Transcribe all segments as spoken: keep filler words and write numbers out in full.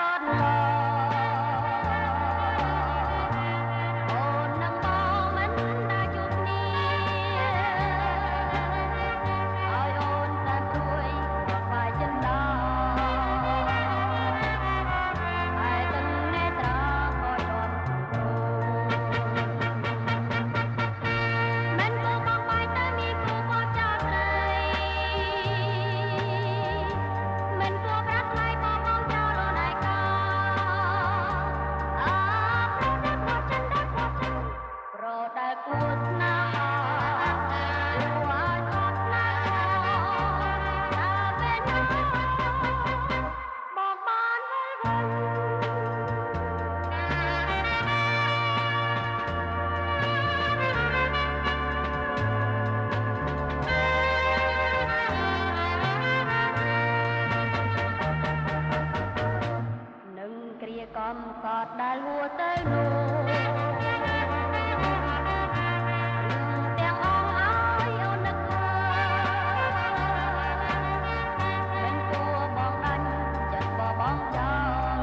កំសត់ដែលហួរទៅនោះទាំងអងអើយអូននឹកមិនគួរបងដាច់ចិត្តបបងចោល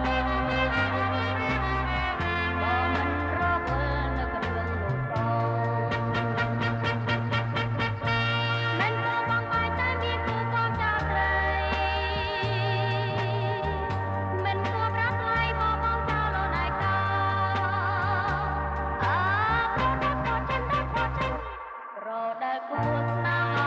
បងមិនរវល់នៅកណ្ដឹងនោះសោមិនគួរបងបាយតែមានគូកងចោលត្រីមិនគួរប្រាថ្លៃបងបងចោលអូនឯកោអើប្រដកក៏ចិនតែក៏ចិនប្រដែលគួរស្នេហ៍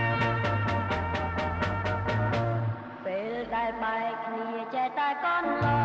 ដែលបែកគ្នាចេះតែកូនឡ